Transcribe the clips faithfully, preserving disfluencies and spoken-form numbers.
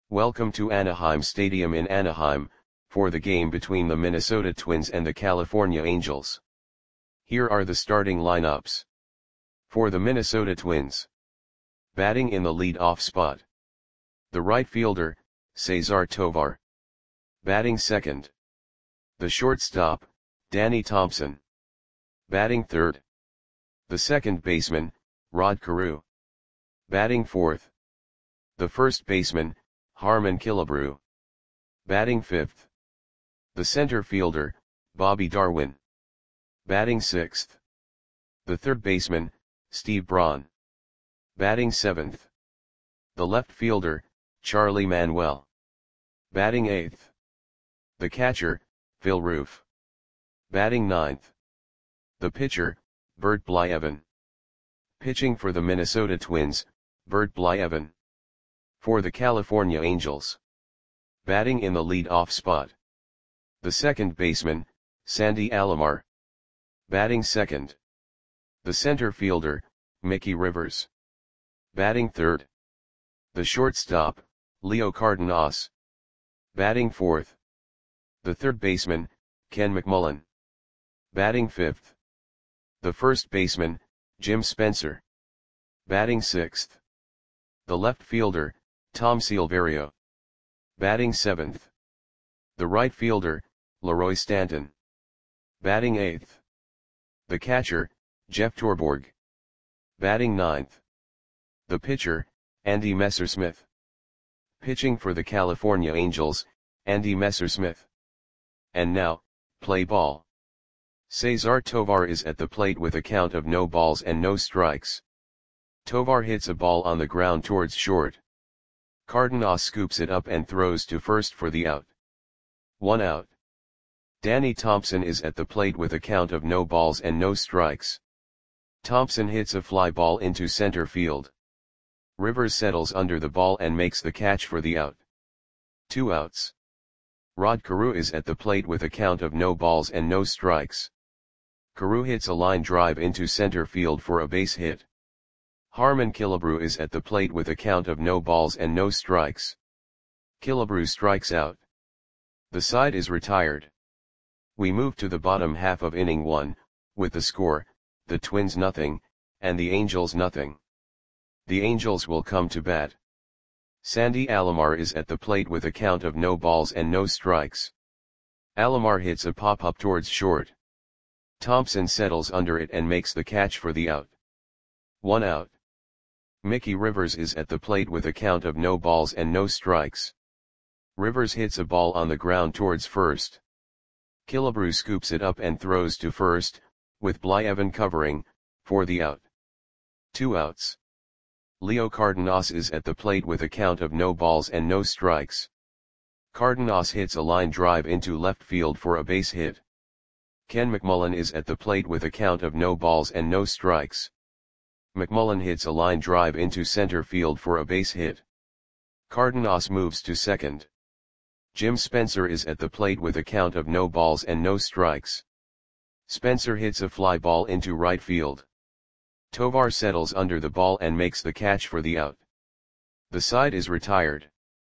Welcome to Anaheim Stadium in Anaheim, for the game between the Minnesota Twins and the California Angels. Here are the starting lineups. For the Minnesota Twins. Batting in the lead-off spot. The right fielder, Cesar Tovar. Batting second. The shortstop, Danny Thompson. Batting third. The second baseman, Rod Carew. Batting fourth. The first baseman, Harmon Killebrew. Batting fifth. The center fielder, Bobby Darwin. Batting sixth. The third baseman, Steve Braun. Batting seventh. The left fielder, Charlie Manuel. Batting eighth. The catcher, Phil Roof. Batting ninth. The pitcher, Bert Blyleven. Pitching for the Minnesota Twins, Bert Blyleven. For the California Angels. Batting in the lead-off spot. The second baseman, Sandy Alomar. Batting second. The center fielder, Mickey Rivers. Batting third. The shortstop, Leo Cardenas. Batting fourth. The third baseman, Ken McMullen. Batting fifth. The first baseman, Jim Spencer. Batting sixth. The left fielder, Tom Silverio. Batting seventh. The right fielder, Leroy Stanton. Batting eighth. The catcher, Jeff Torborg. Batting ninth. The pitcher, Andy Messersmith. Pitching for the California Angels, Andy Messersmith. And now, play ball. Cesar Tovar is at the plate with a count of no balls and no strikes. Tovar hits a ball on the ground towards short. Cardenas scoops it up and throws to first for the out. One out. Danny Thompson is at the plate with a count of no balls and no strikes. Thompson hits a fly ball into center field. Rivers settles under the ball and makes the catch for the out. Two outs. Rod Carew is at the plate with a count of no balls and no strikes. Carew hits a line drive into center field for a base hit. Harmon Killebrew is at the plate with a count of no balls and no strikes. Killebrew strikes out. The side is retired. We move to the bottom half of inning one, with the score, the Twins nothing, and the Angels nothing. The Angels will come to bat. Sandy Alomar is at the plate with a count of no balls and no strikes. Alomar hits a pop-up towards short. Thompson settles under it and makes the catch for the out. One out. Mickey Rivers is at the plate with a count of no balls and no strikes. Rivers hits a ball on the ground towards first. Killebrew scoops it up and throws to first, with Blyleven covering, for the out. Two outs. Leo Cardenas is at the plate with a count of no balls and no strikes. Cardenas hits a line drive into left field for a base hit. Ken McMullen is at the plate with a count of no balls and no strikes. McMullen hits a line drive into center field for a base hit. Cardenas moves to second. Jim Spencer is at the plate with a count of no balls and no strikes. Spencer hits a fly ball into right field. Tovar settles under the ball and makes the catch for the out. The side is retired.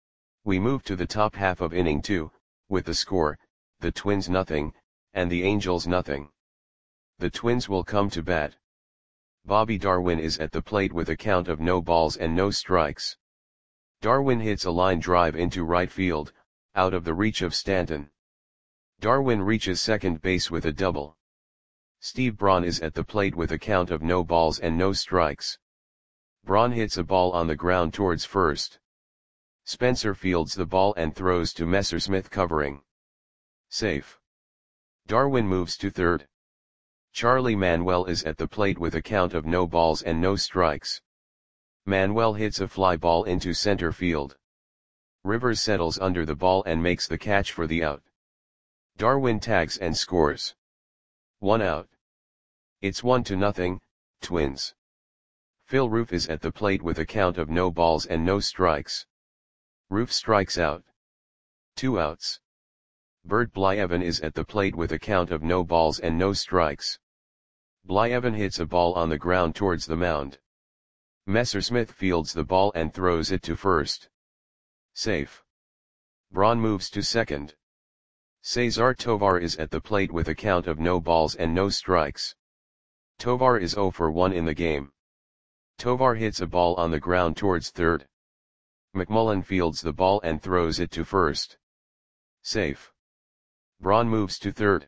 We move to the top half of inning two, with the score, the Twins nothing, and the Angels nothing. The Twins will come to bat. Bobby Darwin is at the plate with a count of no balls and no strikes. Darwin hits a line drive into right field, out of the reach of Stanton. Darwin reaches second base with a double. Steve Braun is at the plate with a count of no balls and no strikes. Braun hits a ball on the ground towards first. Spencer fields the ball and throws to Messersmith covering. Safe. Darwin moves to third. Charlie Manuel is at the plate with a count of no balls and no strikes. Manuel hits a fly ball into center field. Rivers settles under the ball and makes the catch for the out. Darwin tags and scores. One out. It's one to nothing, Twins. Phil Roof is at the plate with a count of no balls and no strikes. Roof strikes out. Two outs. Bert Blyleven is at the plate with a count of no balls and no strikes. Blyleven hits a ball on the ground towards the mound. Messersmith fields the ball and throws it to first. Safe. Braun moves to second. Cesar Tovar is at the plate with a count of no balls and no strikes. Tovar is zero for one in the game. Tovar hits a ball on the ground towards third. McMullen fields the ball and throws it to first. Safe. Braun moves to third.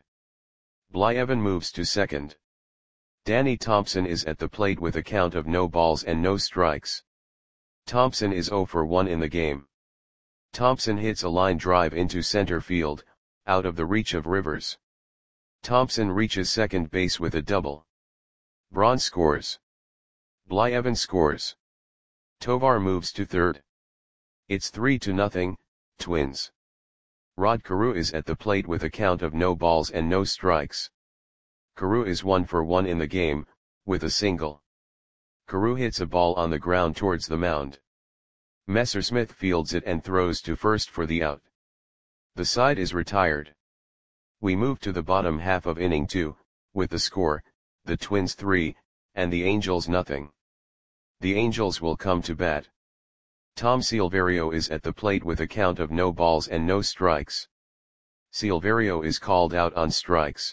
Blyevin moves to second. Danny Thompson is at the plate with a count of no balls and no strikes. Thompson is zero for one in the game. Thompson hits a line drive into center field, out of the reach of Rivers. Thompson reaches second base with a double. Braun scores. Blyevin scores. Tovar moves to third. It's three to nothing, Twins. Rod Carew is at the plate with a count of no balls and no strikes. Carew is one for one in the game, with a single. Carew hits a ball on the ground towards the mound. Messersmith fields it and throws to first for the out. The side is retired. We move to the bottom half of inning two, with the score, the Twins three, and the Angels nothing. The Angels will come to bat. Tom Silverio is at the plate with a count of no balls and no strikes. Silverio is called out on strikes.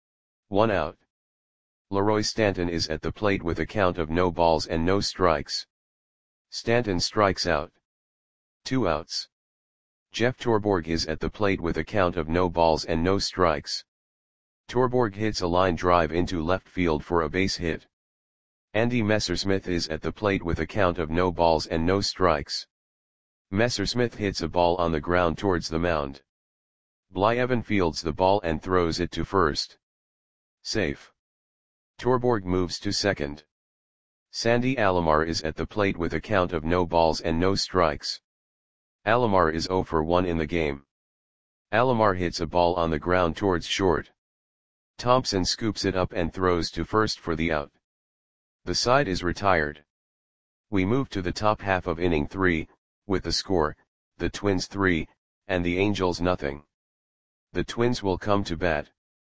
One out. Leroy Stanton is at the plate with a count of no balls and no strikes. Stanton strikes out. Two outs. Jeff Torborg is at the plate with a count of no balls and no strikes. Torborg hits a line drive into left field for a base hit. Andy Messersmith is at the plate with a count of no balls and no strikes. Messersmith hits a ball on the ground towards the mound. Blyevin fields the ball and throws it to first. Safe. Torborg moves to second. Sandy Alomar is at the plate with a count of no balls and no strikes. Alomar is zero for one in the game. Alomar hits a ball on the ground towards short. Thompson scoops it up and throws to first for the out. The side is retired. We move to the top half of inning three, with the score, the Twins three, and the Angels nothing. The Twins will come to bat.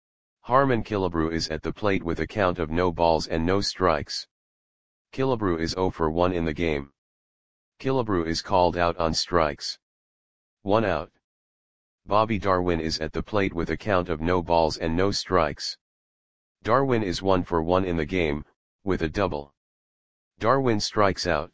Harmon Killebrew is at the plate with a count of no balls and no strikes. Killebrew is zero for one in the game. Killebrew is called out on strikes. One out. Bobby Darwin is at the plate with a count of no balls and no strikes. Darwin is one for one in the game, with a double. Darwin strikes out.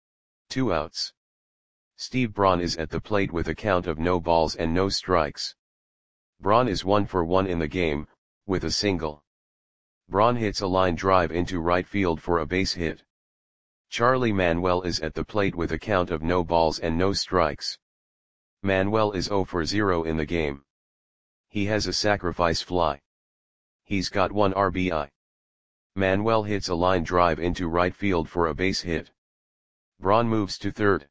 Two outs. Steve Braun is at the plate with a count of no balls and no strikes. Braun is one for one in the game, with a single. Braun hits a line drive into right field for a base hit. Charlie Manuel is at the plate with a count of no balls and no strikes. Manuel is zero for zero in the game. He has a sacrifice fly. He's got one R B I. Manuel hits a line drive into right field for a base hit. Braun moves to third.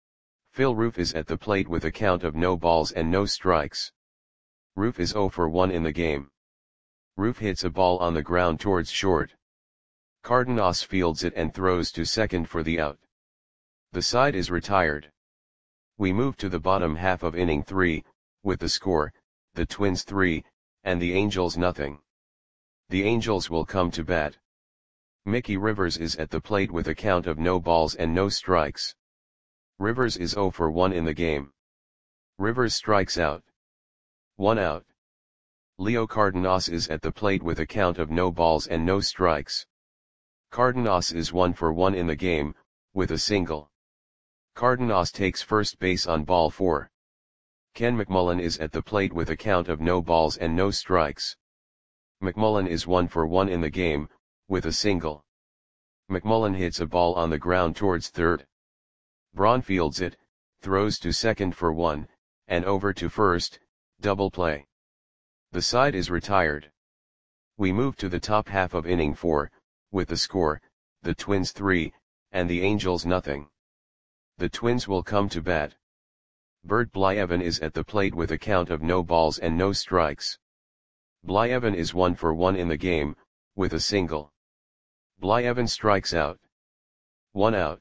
Phil Roof is at the plate with a count of no balls and no strikes. Roof is zero for one in the game. Roof hits a ball on the ground towards short. Cardenas fields it and throws to second for the out. The side is retired. We move to the bottom half of inning three, with the score, the Twins three, and the Angels nothing. The Angels will come to bat. Mickey Rivers is at the plate with a count of no balls and no strikes. Rivers is zero for one in the game. Rivers strikes out. One out. Leo Cardenas is at the plate with a count of no balls and no strikes. Cardenas is one for one in the game, with a single. Cardenas takes first base on ball four. Ken McMullen is at the plate with a count of no balls and no strikes. McMullen is one for one in the game, with a single. McMullen hits a ball on the ground towards third. Braun fields it, throws to second for one, and over to first, double play. The side is retired. We move to the top half of inning four, with the score, the Twins three, and the Angels nothing. The Twins will come to bat. Bert Blyevin is at the plate with a count of no balls and no strikes. Blyevin is one for one in the game, with a single. Blyevin strikes out. One out.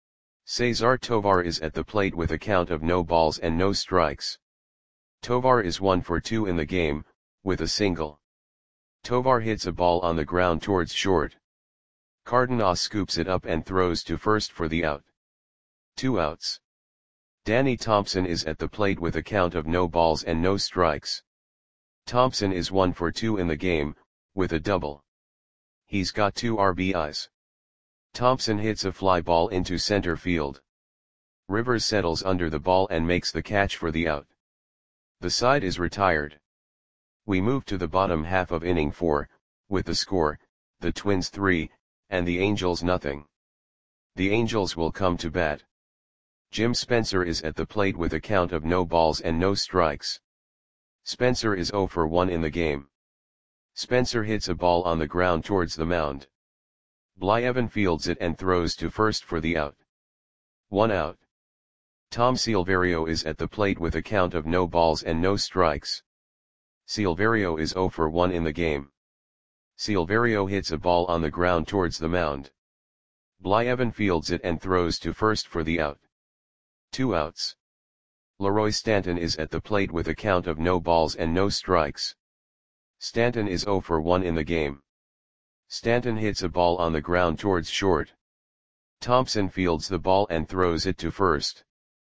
Cesar Tovar is at the plate with a count of no balls and no strikes. Tovar is one for two in the game, with a single. Tovar hits a ball on the ground towards short. Cardenas scoops it up and throws to first for the out. Two outs. Danny Thompson is at the plate with a count of no balls and no strikes. Thompson is one for two in the game, with a double. He's got two R B Is. Thompson hits a fly ball into center field. Rivers settles under the ball and makes the catch for the out. The side is retired. We move to the bottom half of inning four, with the score, the Twins three, and the Angels nothing. The Angels will come to bat. Jim Spencer is at the plate with a count of no balls and no strikes. Spencer is zero for one in the game. Spencer hits a ball on the ground towards the mound. Blyevin fields it and throws to first for the out. One out. Tom Silverio is at the plate with a count of no balls and no strikes. Silverio is zero for one in the game. Silverio hits a ball on the ground towards the mound. Blyevin fields it and throws to first for the out. Two outs. Leroy Stanton is at the plate with a count of no balls and no strikes. Stanton is zero for one in the game. Stanton hits a ball on the ground towards short. Thompson fields the ball and throws it to first.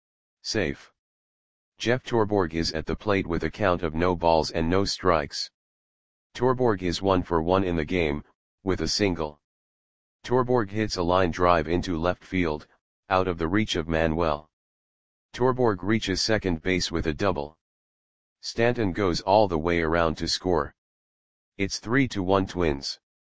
Safe. Jeff Torborg is at the plate with a count of no balls and no strikes. Torborg is one for one in the game, with a single. Torborg hits a line drive into left field, out of the reach of Manuel. Torborg reaches second base with a double. Stanton goes all the way around to score. It's three to one Twins.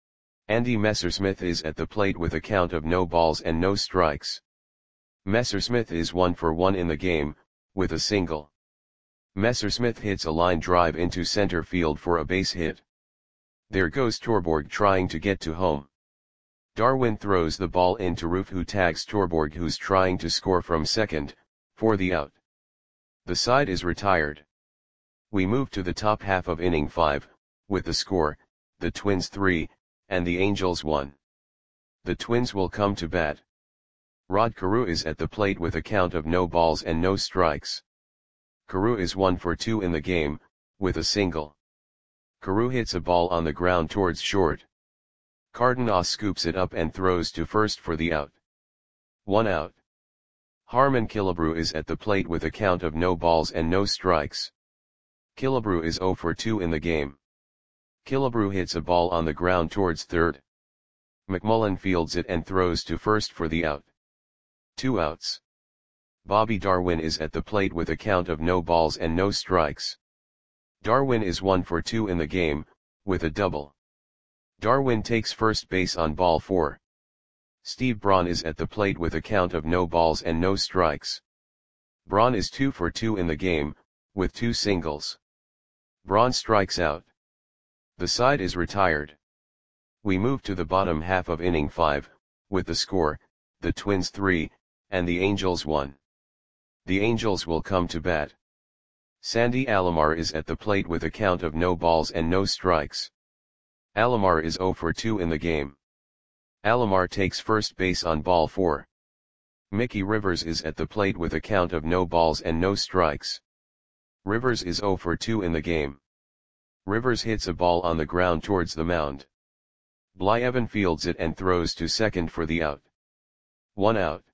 Andy Messersmith is at the plate with a count of no balls and no strikes. Messersmith is one for one in the game, with a single. Messersmith hits a line drive into center field for a base hit. There goes Torborg trying to get to home. Darwin throws the ball into Roof, who tags Torborg, who's trying to score from second, for the out. The side is retired. We move to the top half of inning five, with the score, the Twins three, and the Angels one. The Twins will come to bat. Rod Carew is at the plate with a count of no balls and no strikes. Carew is one for two in the game, with a single. Carew hits a ball on the ground towards short. Cardenas scoops it up and throws to first for the out. One out. Harmon Killebrew is at the plate with a count of no balls and no strikes. Killebrew is zero for two in the game. Killebrew hits a ball on the ground towards third. McMullen fields it and throws to first for the out. Two outs. Bobby Darwin is at the plate with a count of no balls and no strikes. Darwin is one for two in the game, with a double. Darwin takes first base on ball four. Steve Braun is at the plate with a count of no balls and no strikes. Braun is two for two in the game, with two singles. Braun strikes out. The side is retired. We move to the bottom half of inning five, with the score, the Twins three, and the Angels one. The Angels will come to bat. Sandy Alomar is at the plate with a count of no balls and no strikes. Alomar is zero for two in the game. Alomar takes first base on ball four. Mickey Rivers is at the plate with a count of no balls and no strikes. Rivers is zero for two in the game. Rivers hits a ball on the ground towards the mound. Blyevin fields it and throws to second for the out. One out.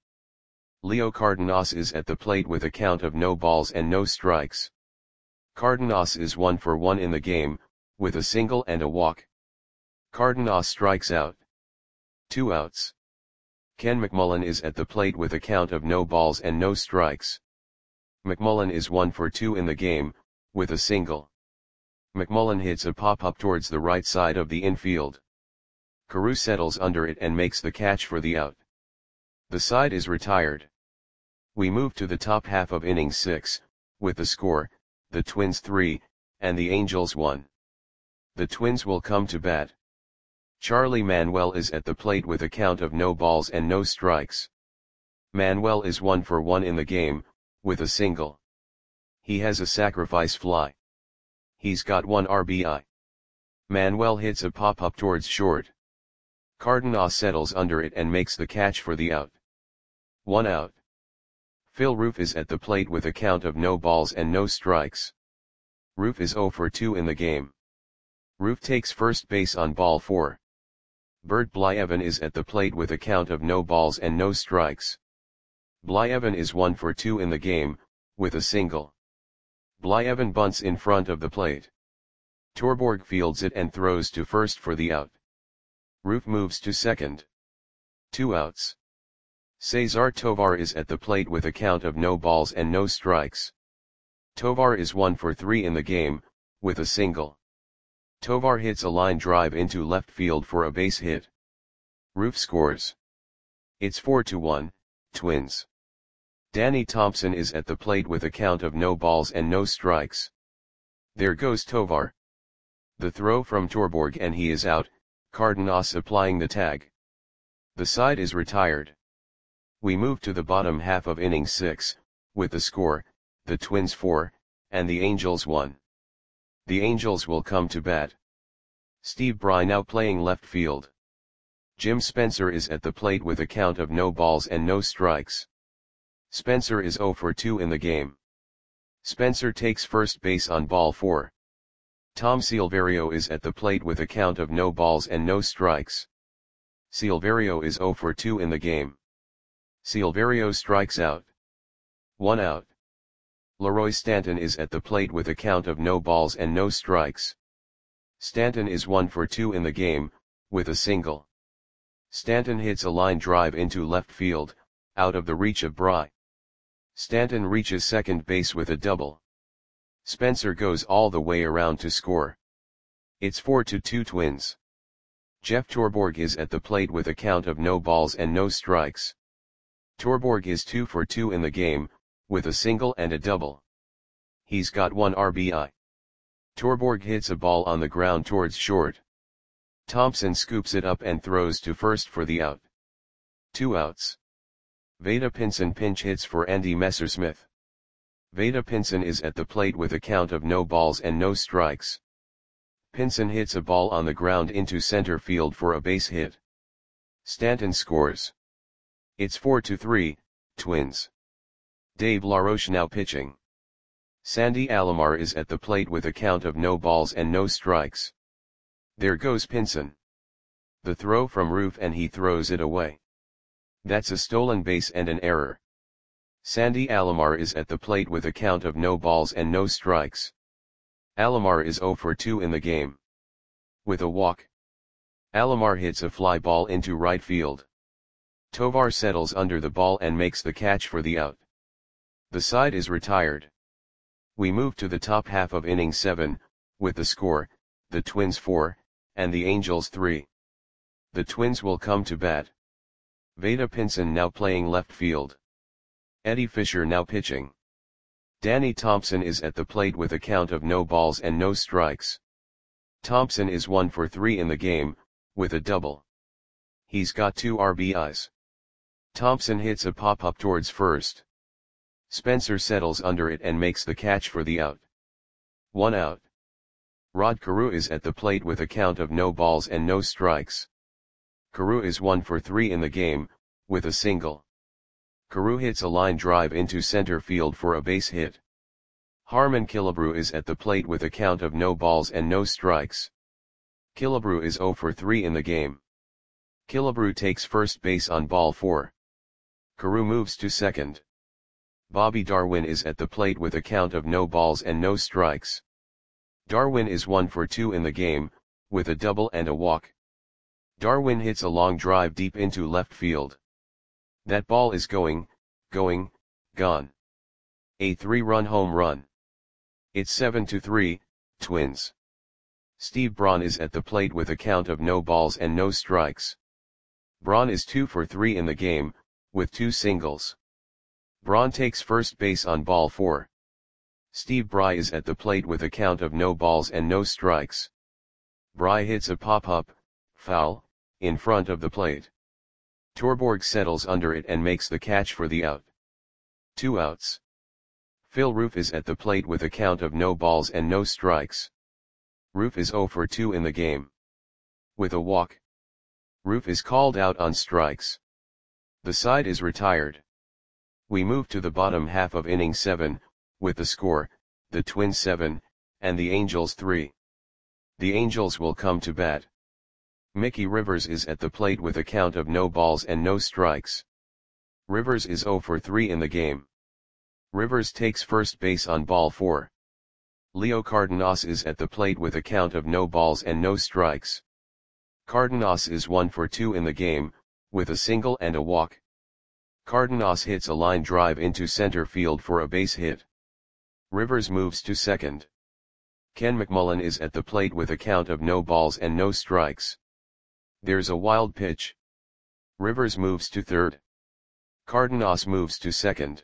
Leo Cardenas is at the plate with a count of no balls and no strikes. Cardenas is one for one in the game, with a single and a walk. Cardenas strikes out. Two outs. Ken McMullen is at the plate with a count of no balls and no strikes. McMullen is one for two in the game, with a single. McMullen hits a pop-up towards the right side of the infield. Carew settles under it and makes the catch for the out. The side is retired. We move to the top half of inning six, with the score, the Twins three, and the Angels one. The Twins will come to bat. Charlie Manuel is at the plate with a count of no balls and no strikes. Manuel is one for one in the game, with a single. He has a sacrifice fly. He's got one R B I. Manuel hits a pop-up towards short. Cardenas settles under it and makes the catch for the out. One out. Phil Roof is at the plate with a count of no balls and no strikes. Roof is zero for two in the game. Roof takes first base on ball four. Bert Blyevin is at the plate with a count of no balls and no strikes. Blyeven is one for two in the game, with a single. Blyeven bunts in front of the plate. Torborg fields it and throws to first for the out. Roof moves to second. Two outs. Cesar Tovar is at the plate with a count of no balls and no strikes. Tovar is one for three in the game, with a single. Tovar hits a line drive into left field for a base hit. Roof scores. It's four to one, Twins. Danny Thompson is at the plate with a count of no balls and no strikes. There goes Tovar. The throw from Torborg and he is out, Cardenas applying the tag. The side is retired. We move to the bottom half of inning six, with the score, the Twins four, and the Angels one. The Angels will come to bat. Steve Bry now playing left field. Jim Spencer is at the plate with a count of no balls and no strikes. Spencer is zero for two in the game. Spencer takes first base on ball four. Tom Silverio is at the plate with a count of no balls and no strikes. Silverio is zero for two in the game. Silverio strikes out. One out. Leroy Stanton is at the plate with a count of no balls and no strikes. Stanton is one for two in the game, with a single. Stanton hits a line drive into left field, out of the reach of Bry. Stanton reaches second base with a double. Spencer goes all the way around to score. It's four to two Twins. Jeff Torborg is at the plate with a count of no balls and no strikes. Torborg is two for two in the game, with a single and a double. He's got one R B I. Torborg hits a ball on the ground towards short. Thompson scoops it up and throws to first for the out. Two outs. Vada Pinson pinch hits for Andy Messersmith. Vada Pinson is at the plate with a count of no balls and no strikes. Pinson hits a ball on the ground into center field for a base hit. Stanton scores. It's four to three, Twins. Dave LaRoche now pitching. Sandy Alomar is at the plate with a count of no balls and no strikes. There goes Pinson. The throw from Roof and he throws it away. That's a stolen base and an error. Sandy Alomar is at the plate with a count of no balls and no strikes. Alomar is zero for two in the game. With a walk. Alomar hits a fly ball into right field. Tovar settles under the ball and makes the catch for the out. The side is retired. We move to the top half of inning seven, with the score, the Twins four, and the Angels three. The Twins will come to bat. Vada Pinson now playing left field. Eddie Fisher now pitching. Danny Thompson is at the plate with a count of no balls and no strikes. Thompson is one for three in the game, with a double. He's got two R B Is. Thompson hits a pop-up towards first. Spencer settles under it and makes the catch for the out. One out. Rod Carew is at the plate with a count of no balls and no strikes. Carew is one for three in the game, with a single. Carew hits a line drive into center field for a base hit. Harmon Killebrew is at the plate with a count of no balls and no strikes. Killebrew is zero for three in the game. Killebrew takes first base on ball four. Carew moves to second. Bobby Darwin is at the plate with a count of no balls and no strikes. Darwin is one for two in the game, with a double and a walk. Darwin hits a long drive deep into left field. That ball is going, going, gone. A three-run home run. It's seven to three, Twins. Steve Braun is at the plate with a count of no balls and no strikes. Braun is two for three in the game, with two singles. Braun takes first base on ball four. Steve Bry is at the plate with a count of no balls and no strikes. Bry hits a pop-up, foul, in front of the plate. Torborg settles under it and makes the catch for the out. Two outs. Phil Roof is at the plate with a count of no balls and no strikes. Roof is zero for two in the game. With a walk. Roof is called out on strikes. The side is retired. We move to the bottom half of inning seven, with the score, the Twins seven, and the Angels three. The Angels will come to bat. Mickey Rivers is at the plate with a count of no balls and no strikes. Rivers is zero for three in the game. Rivers takes first base on ball four. Leo Cardenas is at the plate with a count of no balls and no strikes. Cardenas is one for two in the game, with a single and a walk. Cardenas hits a line drive into center field for a base hit. Rivers moves to second. Ken McMullen is at the plate with a count of no balls and no strikes. There's a wild pitch. Rivers moves to third. Cardenas moves to second.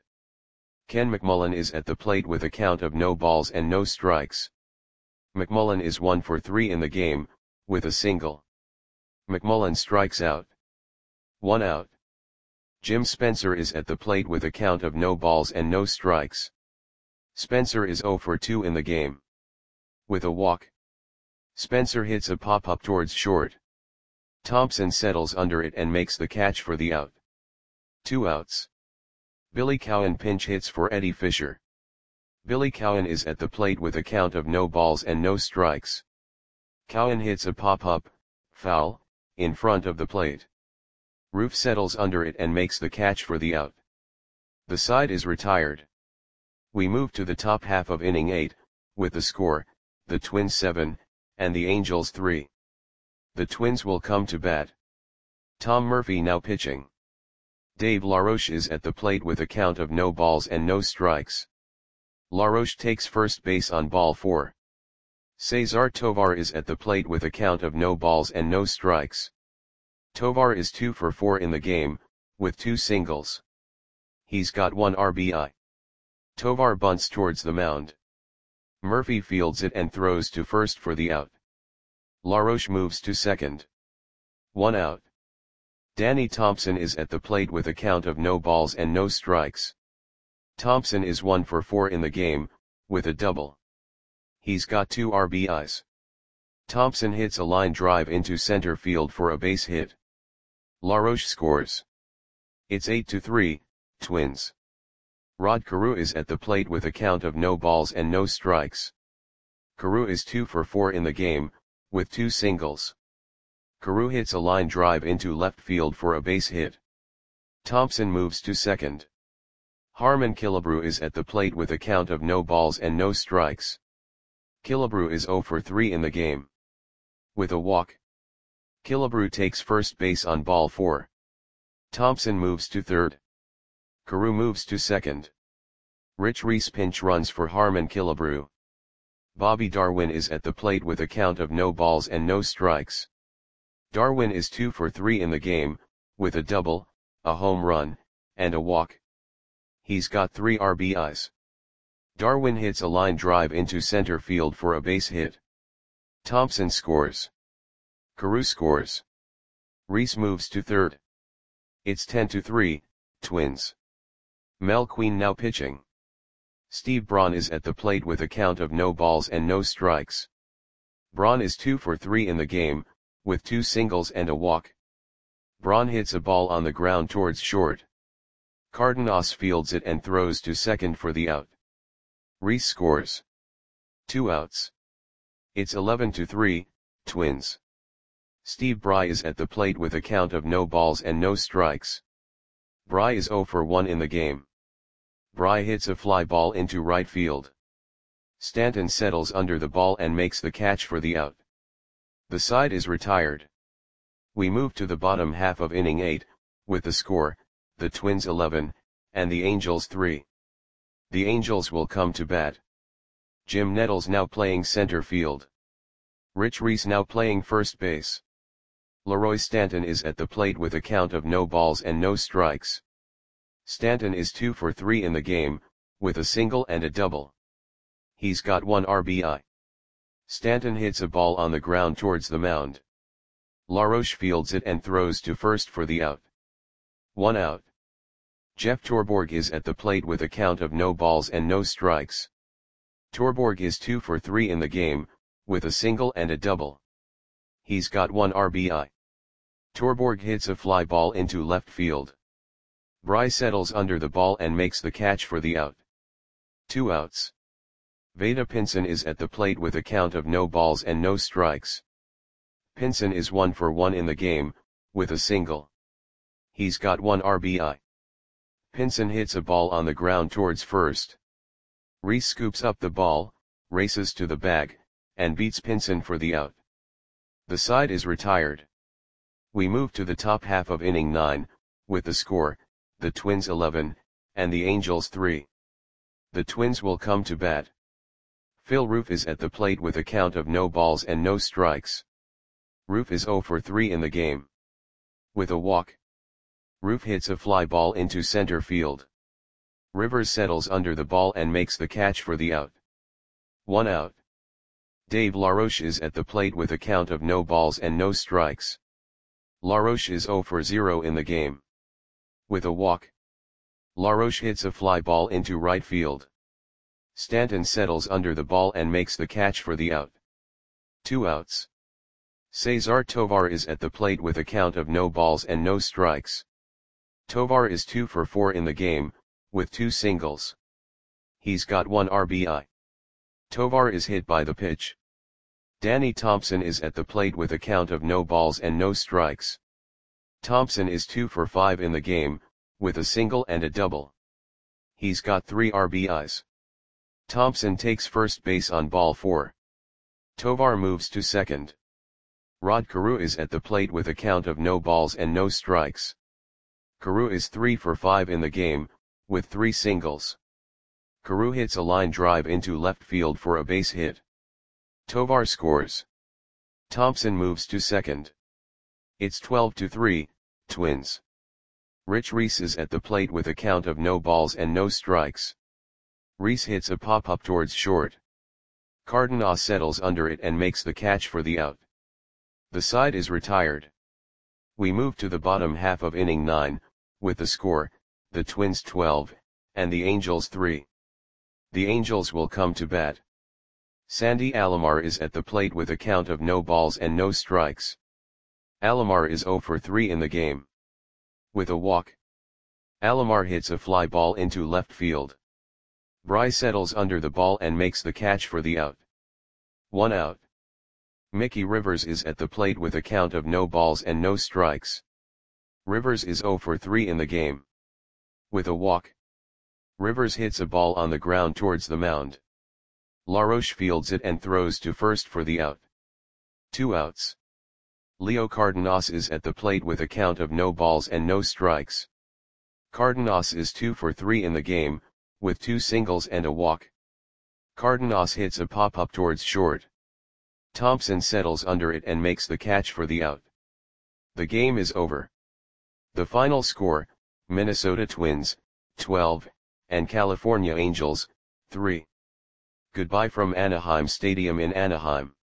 Ken McMullen is at the plate with a count of no balls and no strikes. McMullen is one for three in the game, with a single. McMullen strikes out. One out. Jim Spencer is at the plate with a count of no balls and no strikes. Spencer is zero for two in the game. With a walk. Spencer hits a pop-up towards short. Thompson settles under it and makes the catch for the out. Two outs. Billy Cowan pinch hits for Eddie Fisher. Billy Cowan is at the plate with a count of no balls and no strikes. Cowan hits a pop-up, foul, in front of the plate. Roof settles under it and makes the catch for the out. The side is retired. We move to the top half of inning eight, with the score, the Twins seven, and the Angels three. The Twins will come to bat. Tom Murphy now pitching. Dave LaRoche is at the plate with a count of no balls and no strikes. LaRoche takes first base on ball four. Cesar Tovar is at the plate with a count of no balls and no strikes. Tovar is two for four in the game, with two singles. He's got one R B I. Tovar bunts towards the mound. Murphy fields it and throws to first for the out. LaRoche moves to second. One out. Danny Thompson is at the plate with a count of no balls and no strikes. Thompson is one for four in the game, with a double. He's got two R B Is. Thompson hits a line drive into center field for a base hit. LaRoche scores. It's eight to three, Twins. Rod Carew is at the plate with a count of no balls and no strikes. Carew is two for four in the game, with two singles. Carew hits a line drive into left field for a base hit. Thompson moves to second. Harmon Killebrew is at the plate with a count of no balls and no strikes. Killebrew is zero for three in the game. With a walk. Killebrew takes first base on ball four. Thompson moves to third. Carew moves to second. Rich Reese pinch runs for Harmon Killebrew. Bobby Darwin is at the plate with a count of no balls and no strikes. Darwin is two for three in the game, with a double, a home run, and a walk. He's got three R B Is. Darwin hits a line drive into center field for a base hit. Thompson scores. Carew scores. Reese moves to third. It's ten to three, Twins. Mel Queen now pitching. Steve Braun is at the plate with a count of no balls and no strikes. Braun is two for three in the game, with two singles and a walk. Braun hits a ball on the ground towards short. Cardenas fields it and throws to second for the out. Reese scores. Two outs. It's eleven to three, Twins. Steve Bry is at the plate with a count of no balls and no strikes. Bry is zero for one in the game. Bry hits a fly ball into right field. Stanton settles under the ball and makes the catch for the out. The side is retired. We move to the bottom half of inning eight, with the score, the Twins eleven, and the Angels three. The Angels will come to bat. Jim Nettles now playing center field. Rich Reese now playing first base. Leroy Stanton is at the plate with a count of no balls and no strikes. Stanton is two for three in the game, with a single and a double. He's got one R B I. Stanton hits a ball on the ground towards the mound. LaRoche fields it and throws to first for the out. One out. Jeff Torborg is at the plate with a count of no balls and no strikes. Torborg is two for three in the game, with a single and a double. He's got one R B I. Torborg hits a fly ball into left field. Bry settles under the ball and makes the catch for the out. Two outs. Vada Pinson is at the plate with a count of no balls and no strikes. Pinson is one for one in the game, with a single. He's got one R B I. Pinson hits a ball on the ground towards first. Reese scoops up the ball, races to the bag, and beats Pinson for the out. The side is retired. We move to the top half of inning nine, with the score, the Twins eleven, and the Angels three. The Twins will come to bat. Phil Roof is at the plate with a count of no balls and no strikes. Roof is zero for three in the game. With a walk, Roof hits a fly ball into center field. Rivers settles under the ball and makes the catch for the out. One out. Dave LaRoche is at the plate with a count of no balls and no strikes. LaRoche is zero for zero in the game. With a walk, LaRoche hits a fly ball into right field. Stanton settles under the ball and makes the catch for the out. Two outs. Cesar Tovar is at the plate with a count of no balls and no strikes. Tovar is two for four in the game, with two singles. He's got one R B I. Tovar is hit by the pitch. Danny Thompson is at the plate with a count of no balls and no strikes. Thompson is two for five in the game, with a single and a double. He's got three R B Is. Thompson takes first base on ball four. Tovar moves to second. Rod Carew is at the plate with a count of no balls and no strikes. Carew is three for five in the game, with three singles. Carew hits a line drive into left field for a base hit. Tovar scores. Thompson moves to second. It's twelve to three, Twins. Rich Reese is at the plate with a count of no balls and no strikes. Reese hits a pop-up towards short. Cardenas settles under it and makes the catch for the out. The side is retired. We move to the bottom half of inning nine, with the score, the Twins twelve, and the Angels three. The Angels will come to bat. Sandy Alomar is at the plate with a count of no balls and no strikes. Alomar is zero for three in the game. With a walk, Alomar hits a fly ball into left field. Bryce settles under the ball and makes the catch for the out. One out. Mickey Rivers is at the plate with a count of no balls and no strikes. Rivers is zero for three in the game. With a walk, Rivers hits a ball on the ground towards the mound. LaRoche fields it and throws to first for the out. Two outs. Leo Cardenas is at the plate with a count of no balls and no strikes. Cardenas is two for three in the game, with two singles and a walk. Cardenas hits a pop-up towards short. Thompson settles under it and makes the catch for the out. The game is over. The final score, Minnesota Twins, twelve, and California Angels, three. Goodbye from Anaheim Stadium in Anaheim.